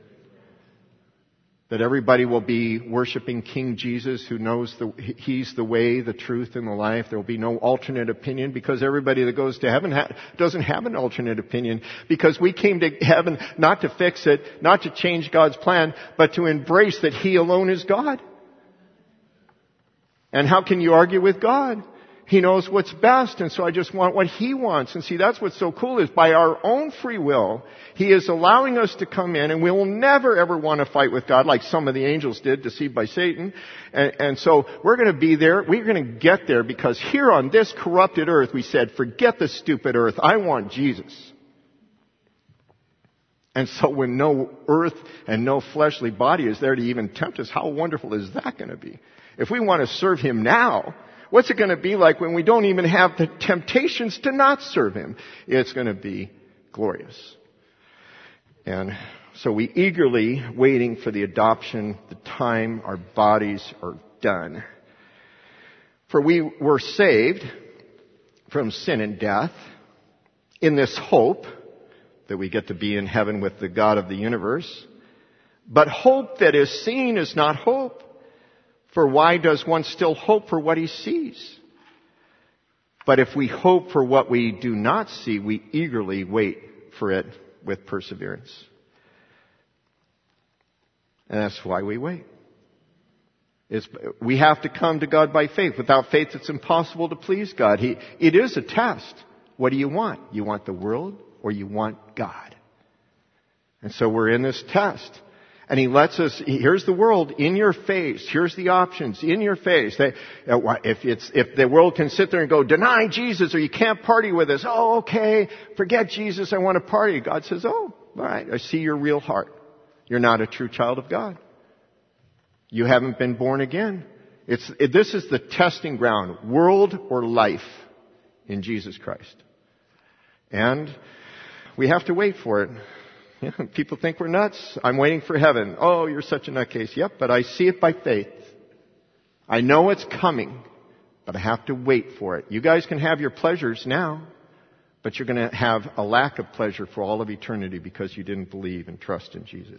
That everybody will be worshiping King Jesus, who knows the, He's the way, the truth, and the life. There will be no alternate opinion, because everybody that goes to heaven ha- doesn't have an alternate opinion, because we came to heaven not to fix it, not to change God's plan, but to embrace that He alone is God. And how can you argue with God? He knows what's best, and so I just want what He wants. And see, that's what's so cool, is by our own free will, He is allowing us to come in, and we will never ever want to fight with God like some of the angels did, deceived by Satan. And, and so we're going to be there, we're going to get there, because here on this corrupted earth, we said, forget the stupid earth, I want Jesus. And so when no earth and no fleshly body is there to even tempt us, how wonderful is that going to be? If we want to serve Him now, what's it going to be like when we don't even have the temptations to not serve Him? It's going to be glorious. And so we eagerly waiting for the adoption, the time our bodies are done. For we were saved from sin and death in this hope that we get to be in heaven with the God of the universe. But hope that is seen is not hope. For why does one still hope for what he sees? But if we hope for what we do not see, we eagerly wait for it with perseverance. And that's why we wait. It's, we have to come to God by faith. Without faith, it's impossible to please God. He, it is a test. What do you want? You want the world or you want God? And so we're in this test. And He lets us, here's the world in your face. Here's the options in your face. They, if it's, if the world can sit there and go, deny Jesus or you can't party with us. Oh, okay. Forget Jesus. I want to party. God says, oh, all right. I see your real heart. You're not a true child of God. You haven't been born again. It's, it, this is the testing ground. World or life in Jesus Christ. And we have to wait for it. Yeah, people think we're nuts. I'm waiting for heaven. Oh, you're such a nutcase. Yep, but I see it by faith. I know it's coming, but I have to wait for it. You guys can have your pleasures now, but you're going to have a lack of pleasure for all of eternity because you didn't believe and trust in Jesus.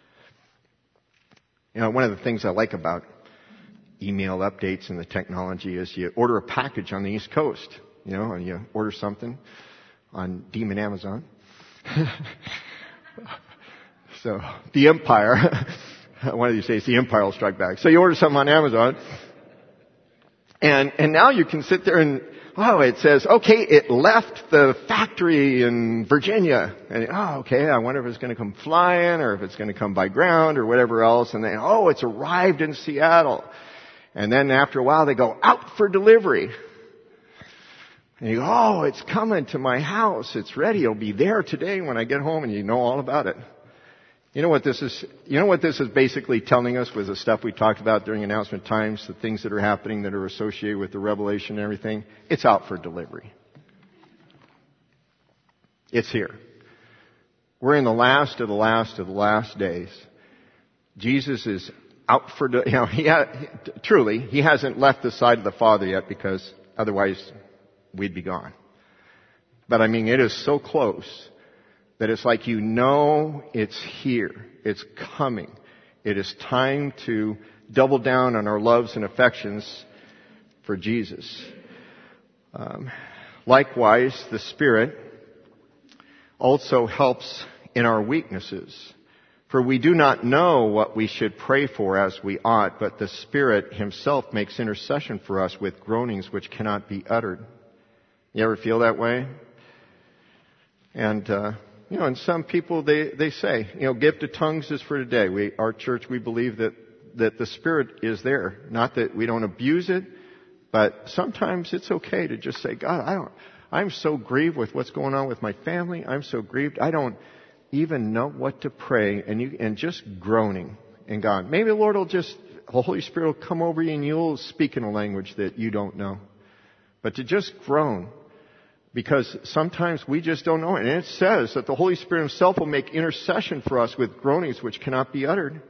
You know, one of the things I like about email updates and the technology is you order a package on the East Coast, you know, and you order something on Demon Amazon. So, the Empire, one of these days the Empire will strike back. So you order something on Amazon, and, and now you can sit there and, oh, it says, okay, it left the factory in Virginia. And, oh, okay, I wonder if it's going to come flying or if it's going to come by ground or whatever else. And then, oh, it's arrived in Seattle. And then after a while they go out for delivery. And you go, oh, it's coming to my house. It's ready. It'll be there today when I get home, and you know all about it. You know what this is, you know what this is basically telling us with the stuff we talked about during announcement times, the things that are happening that are associated with the revelation and everything? It's out for delivery. It's here. We're in the last of the last of the last days. Jesus is out for, you know, he ha, truly, He hasn't left the side of the Father yet because otherwise we'd be gone. But I mean, it is so close that it's like you know it's here. It's coming. It is time to double down on our loves and affections for Jesus. Um, likewise, the Spirit also helps in our weaknesses. For we do not know what we should pray for as we ought, but the Spirit Himself makes intercession for us with groanings which cannot be uttered. You ever feel that way? And, uh, you know, and some people, they, they say, you know, gift of tongues is for today. We, our church, we believe that, that the Spirit is there. Not that we don't abuse it, but sometimes it's okay to just say, God, I don't, I'm so grieved with what's going on with my family. I'm so grieved. I don't even know what to pray. And you, and just groaning in God. Maybe the Lord will just, the Holy Spirit will come over you and you'll speak in a language that you don't know. But to just groan. Because sometimes we just don't know it. And it says that the Holy Spirit Himself will make intercession for us with groanings which cannot be uttered.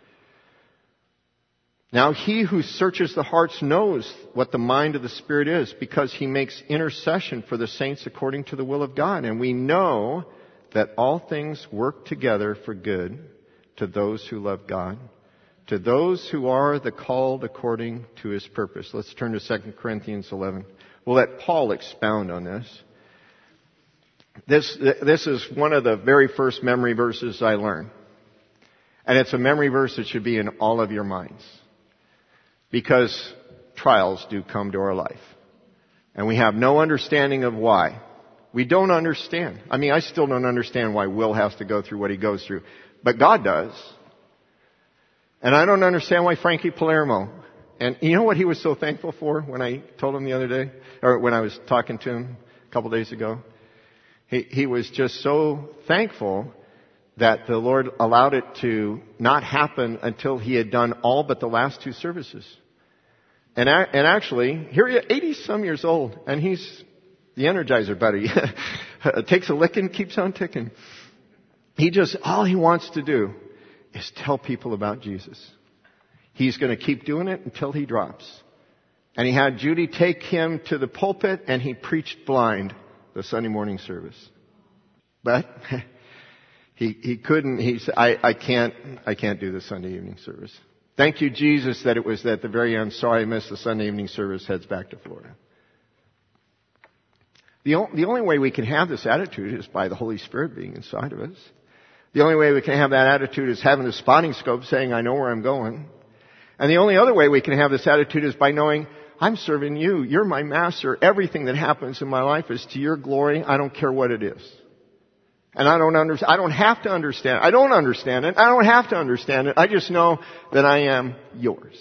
Now He who searches the hearts knows what the mind of the Spirit is, because He makes intercession for the saints according to the will of God. And we know that all things work together for good to those who love God, to those who are the called according to His purpose. Let's turn to Second Corinthians eleven. We'll let Paul expound on this. This, this is one of the very first memory verses I learned. And it's a memory verse that should be in all of your minds. Because trials do come to our life. And we have no understanding of why. We don't understand. I mean, I still don't understand why Will has to go through what he goes through. But God does. And I don't understand why Frankie Palermo. And you know what he was so thankful for when I told him the other day? Or when I was talking to him a couple days ago? He, he was just so thankful that the Lord allowed it to not happen until he had done all but the last two services. And, and actually, here he is, eighty-some years old, and he's the Energizer buddy. Takes a licking, keeps on ticking. He just, all he wants to do is tell people about Jesus. He's going to keep doing it until he drops. And he had Judy take him to the pulpit, and he preached blind the Sunday morning service. But he he couldn't. He said, "I I can't I can't do the Sunday evening service." Thank you, Jesus, that it was at the very end. Sorry, I missed the Sunday evening service. Heads back to Florida. The o- the only way we can have this attitude is by the Holy Spirit being inside of us. The only way we can have that attitude is having the spotting scope, saying, "I know where I'm going." And the only other way we can have this attitude is by knowing, I'm serving you. You're my master. Everything that happens in my life is to your glory. I don't care what it is. And I don't understand. I don't have to understand. I don't understand it. I don't have to understand it. I just know that I am yours.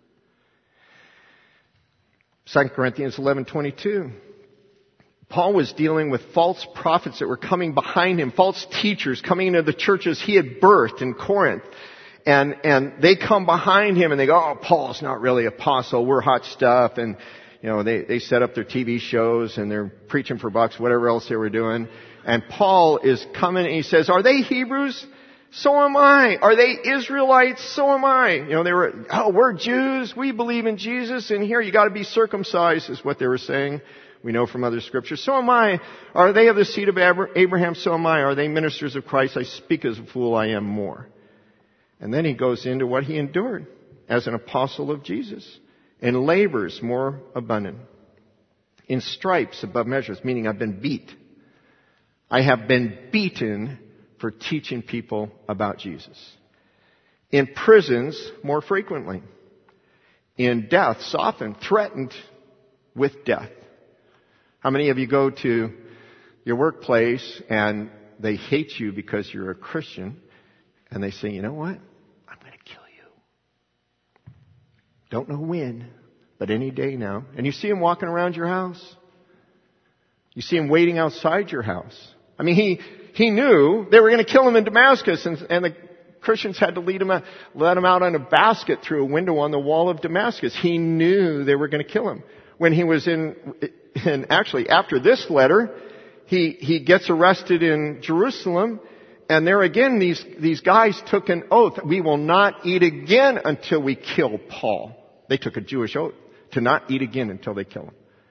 Second Corinthians eleven twenty-two. Paul was dealing with false prophets that were coming behind him, false teachers coming into the churches he had birthed in Corinth. And, and they come behind him and they go, oh, Paul's not really apostle. We're hot stuff. And, you know, they, they set up their T V shows and they're preaching for bucks, whatever else they were doing. And Paul is coming and he says, are they Hebrews? So am I. Are they Israelites? So am I. You know, they were, oh, we're Jews. We believe in Jesus. And here you got to be circumcised is what they were saying. We know from other scriptures. So am I. Are they of the seed of Abraham? So am I. Are they ministers of Christ? I speak as a fool. I am more. And then he goes into what he endured as an apostle of Jesus. In labors more abundant. In stripes above measures, meaning I've been beat. I have been beaten for teaching people about Jesus. In prisons more frequently. In deaths often threatened with death. How many of you go to your workplace and they hate you because you're a Christian and they say, you know what? I'm going to kill you. Don't know when, but any day now. And you see him walking around your house. You see him waiting outside your house. I mean, he, he knew they were going to kill him in Damascus, and, and the Christians had to lead him out, let him out on a basket through a window on the wall of Damascus. He knew they were going to kill him. When he was in, and actually after this letter, he, he gets arrested in Jerusalem, and there again these, these guys took an oath. We will not eat again until we kill Paul. They took a Jewish oath to not eat again until they kill him.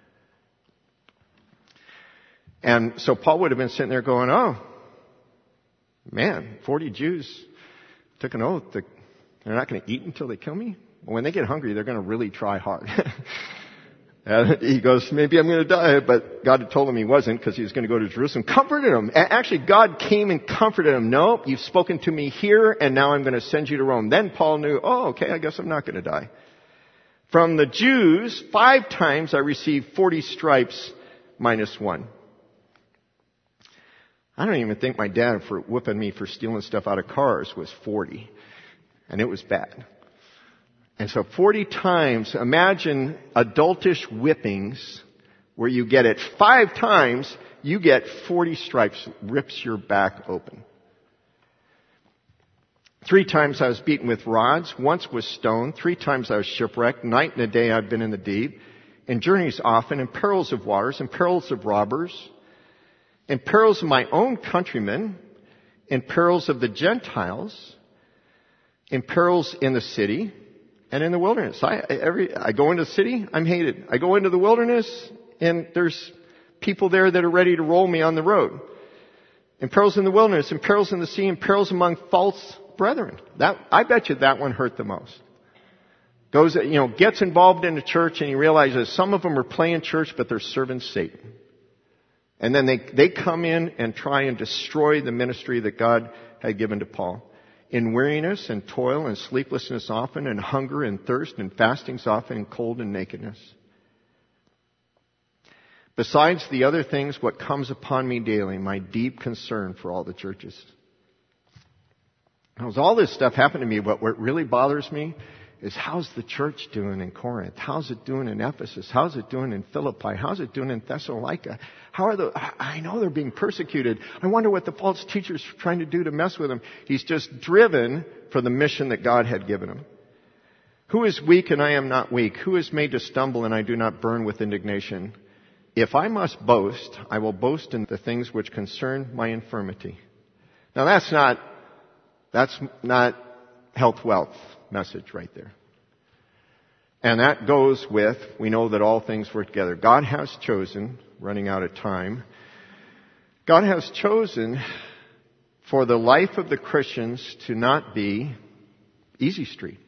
And so Paul would have been sitting there going, oh, man, forty Jews took an oath that they're not going to eat until they kill me? Well, when they get hungry, they're going to really try hard. And he goes, maybe I'm going to die, but God had told him he wasn't because he was going to go to Jerusalem. Comforted him. Actually, God came and comforted him. No, you've spoken to me here, and now I'm going to send you to Rome. Then Paul knew, oh, okay, I guess I'm not going to die. From the Jews, five times I received forty stripes minus one. I don't even think my dad for whipping me for stealing stuff out of cars was forty. And it was bad. And so forty times, imagine adultish whippings where you get it five times, you get forty stripes, rips your back open. Three times I was beaten with rods, once was stoned, three times I was shipwrecked, night and a day I've been in the deep, in journeys often, in perils of waters, in perils of robbers, in perils of my own countrymen, in perils of the Gentiles, in perils in the city, and in the wilderness. I, every, I go into the city, I'm hated. I go into the wilderness, and there's people there that are ready to roll me on the road. In perils in the wilderness, in perils in the sea, in perils among false brethren. That, I bet you that one hurt the most. Goes, you know, gets involved in the church, and he realizes some of them are playing church, but they're serving Satan. And then they, they come in and try and destroy the ministry that God had given to Paul. In weariness and toil and sleeplessness often, and hunger and thirst and fastings often, and cold and nakedness. Besides the other things, what comes upon me daily, my deep concern for all the churches. Now, as all this stuff happened to me, but what really bothers me is how's the church doing in Corinth? How's it doing in Ephesus? How's it doing in Philippi? How's it doing in Thessalonica? How are the, I know they're being persecuted. I wonder what the false teacher's trying to do to mess with them. He's just driven for the mission that God had given him. Who is weak and I am not weak? Who is made to stumble and I do not burn with indignation? If I must boast, I will boast in the things which concern my infirmity. Now that's not, that's not health wealth message right there. And that goes with, we know that all things work together. God has chosen, running out of time, God has chosen for the life of the Christians to not be easy street.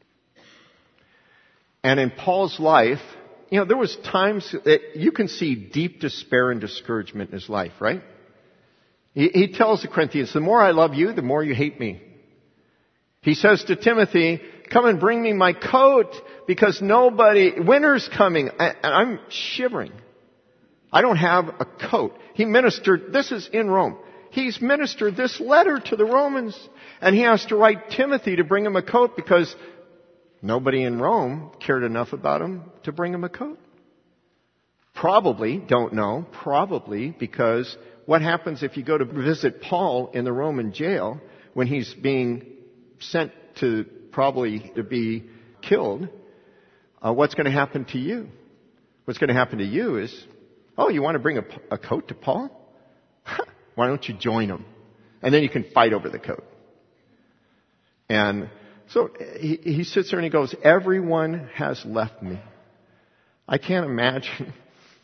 And in Paul's life, you know, there was times that you can see deep despair and discouragement in his life, right? He, he tells the Corinthians, the more I love you, the more you hate me. He says to Timothy, come and bring me my coat because nobody, winter's coming. And I'm shivering. I don't have a coat. He ministered, this is in Rome. He's ministered this letter to the Romans. And he has to write Timothy to bring him a coat because nobody in Rome cared enough about him to bring him a coat. Probably, don't know, probably because what happens if you go to visit Paul in the Roman jail when he's being sent to probably to be killed? Uh, what's going to happen to you? What's going to happen to you is, oh, you want to bring a, a coat to Paul? Why don't you join him? And then you can fight over the coat. And so he, he sits there and he goes, everyone has left me. I can't imagine.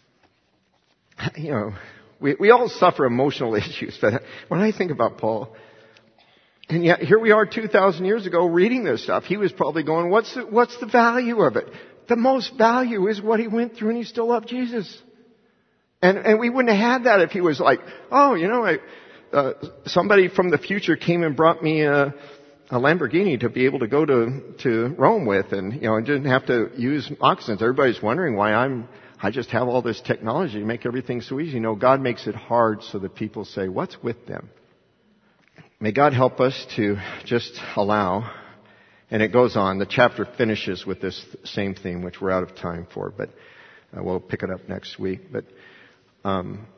You know, we, we all suffer emotional issues, but when I think about Paul, and yet here we are two thousand years ago reading this stuff, he was probably going, what's the, what's the value of it? The most value is what he went through and he still loved Jesus. And, and we wouldn't have had that if he was like, oh, you know, I, uh, somebody from the future came and brought me a, a Lamborghini to be able to go to, to Rome with, and, you know, I didn't have to use oxygen. Everybody's wondering why I'm, I just have all this technology to make everything so easy. No, God makes it hard so that people say, what's with them? May God help us to just allow, and it goes on. The chapter finishes with this same theme, which we're out of time for, but uh, we'll pick it up next week. But um,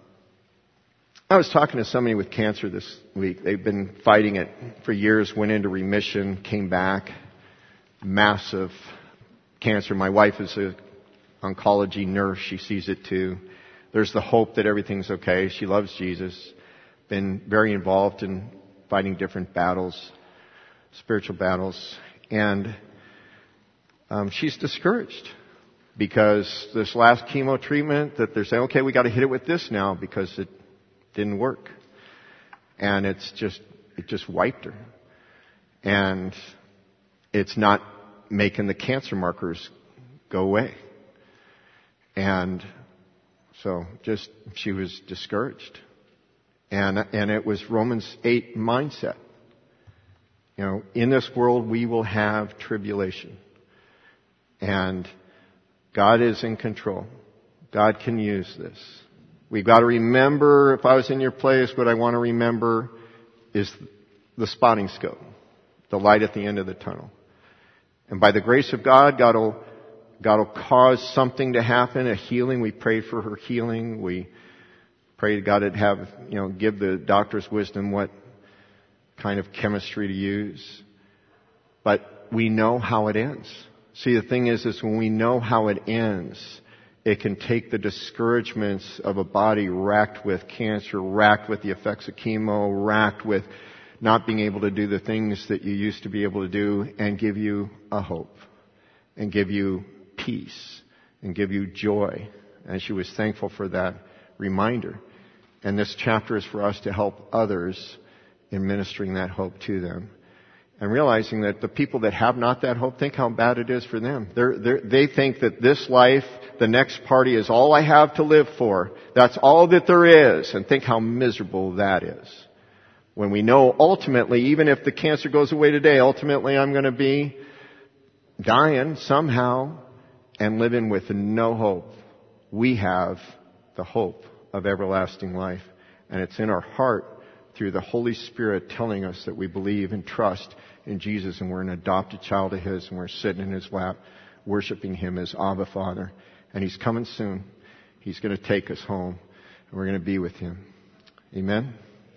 I was talking to somebody with cancer this week. They've been fighting it for years, went into remission, came back, massive cancer. My wife is a oncology nurse. She sees it too. There's the hope that everything's okay. She loves Jesus. Been very involved in fighting different battles, spiritual battles. And um, she's discouraged because this last chemo treatment that they're saying, okay, we got to hit it with this now because it didn't work. And it's just, it just wiped her. And it's not making the cancer markers go away. And so just, she was discouraged. And, and it was Romans eight mindset. You know, in this world we will have tribulation. And God is in control. God can use this. We've got to remember, if I was in your place, what I want to remember is the spotting scope, the light at the end of the tunnel. And by the grace of God, God will God will cause something to happen, a healing. We prayed for her healing. We prayed God would have, you know, give the doctors wisdom what kind of chemistry to use. But we know how it ends. See, the thing is, is when we know how it ends, it can take the discouragements of a body racked with cancer, racked with the effects of chemo, racked with not being able to do the things that you used to be able to do, and give you a hope, and give you peace, and give you joy. And she was thankful for that reminder. And this chapter is for us to help others in ministering that hope to them. And realizing that the people that have not that hope, think how bad it is for them. They're, they're, they think that this life, the next party, is all I have to live for. That's all that there is. And think how miserable that is. When we know ultimately, even if the cancer goes away today, ultimately I'm going to be dying somehow and living with no hope. We have the hope of everlasting life. And it's in our heart through the Holy Spirit telling us that we believe and trust in Jesus, and we're an adopted child of His, and we're sitting in His lap worshiping Him as Abba Father. And He's coming soon. He's going to take us home, and we're going to be with Him. Amen.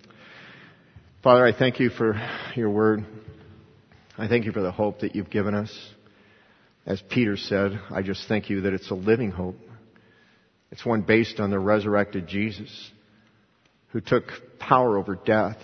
Father, I thank You for Your word. I thank You for the hope that You've given us. As Peter said, I just thank You that it's a living hope. It's one based on the resurrected Jesus, who took power over death,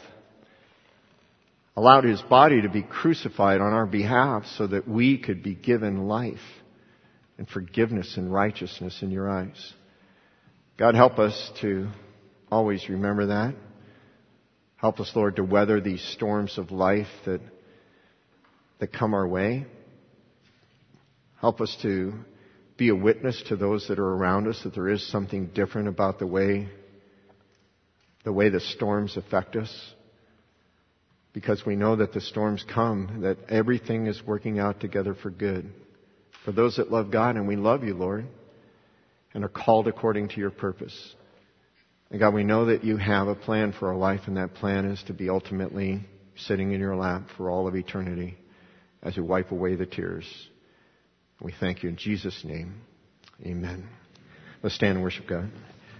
allowed His body to be crucified on our behalf so that we could be given life and forgiveness and righteousness in Your eyes. God, help us to always remember that. Help us, Lord, to weather these storms of life that, that come our way. Help us to be a witness to those that are around us that there is something different about the way, the way the storms affect us. because we know that the storms come, that everything is working out together for good. For those that love God, and we love you, Lord, and are called according to your purpose. And God, we know that you have a plan for our life, and that plan is to be ultimately sitting in your lap for all of eternity as you wipe away the tears. We thank you in Jesus' name. Amen. Let's stand and worship God.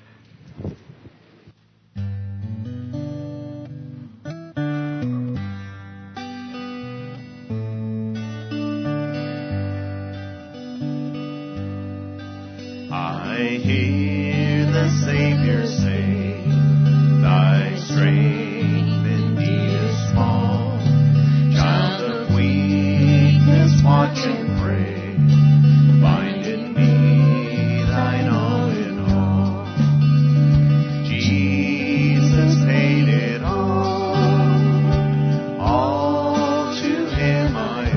I hear the Savior say, thy strength indeed is small. Child of weakness, watch and pray. Find in me thine all in all. Jesus paid it all. All to him I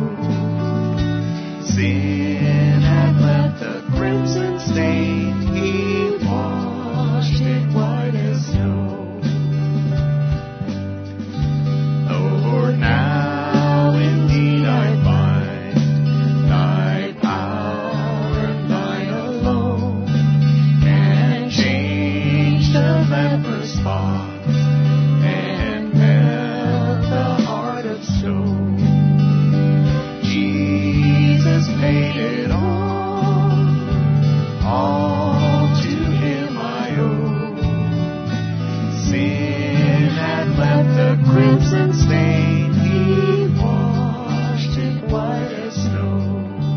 owe. Sin had left the crimson stain. He washed it white as snow. Lord, now indeed I find thy power and thine alone can change the leper's spots and melt the heart of stone. Jesus paid it all, all to him I owe. Sin had left the crimson stain, he washed it white as snow.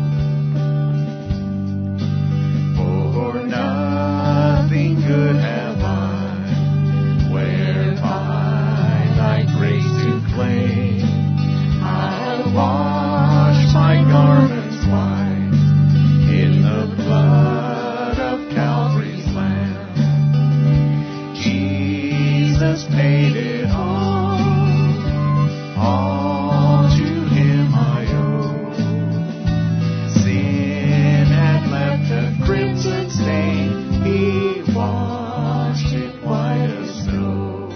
For nothing good have I, whereby thy grace to claim. I'll wash my garments white in the blood of Calvary's Lamb. Jesus paid it all, all to him I owe. Sin had left a crimson stain, he washed it white as snow.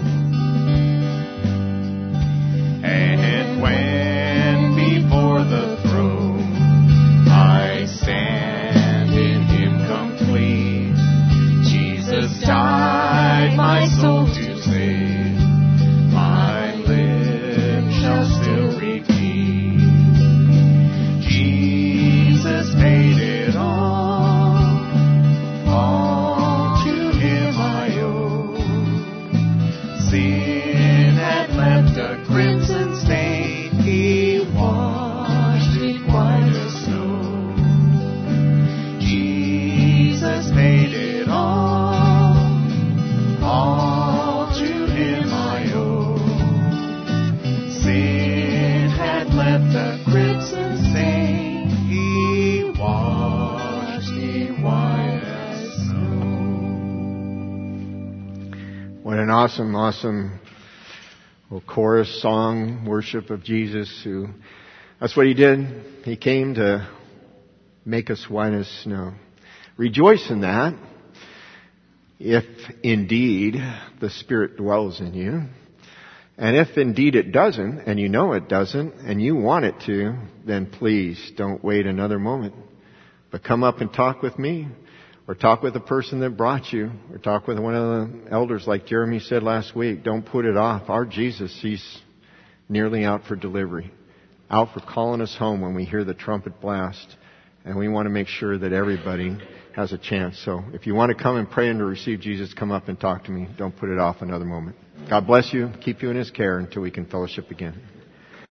And when before the throne I stand in him complete, Jesus died my soul to save, my lips shall still repeat. Jesus paid it all, all to him I owe. Sin had left a crimson stain, he washed it white as snow. Jesus paid it all, all to him I owe. Sin had left a crimson stain, he washed it white as snow. What an awesome, awesome well, chorus, song, worship of Jesus, who, that's what he did. He came to make us white as snow. Rejoice in that, if indeed the Spirit dwells in you. And if indeed it doesn't, and you know it doesn't, and you want it to, then please don't wait another moment. But come up and talk with me, or talk with the person that brought you, or talk with one of the elders like Jeremy said last week. Don't put it off. Our Jesus, he's nearly out for delivery, out for calling us home when we hear the trumpet blast. And we want to make sure that everybody has a chance. So if you want to come and pray and to receive Jesus, come up and talk to me. Don't put it off another moment. God bless you. Keep you in his care until we can fellowship again.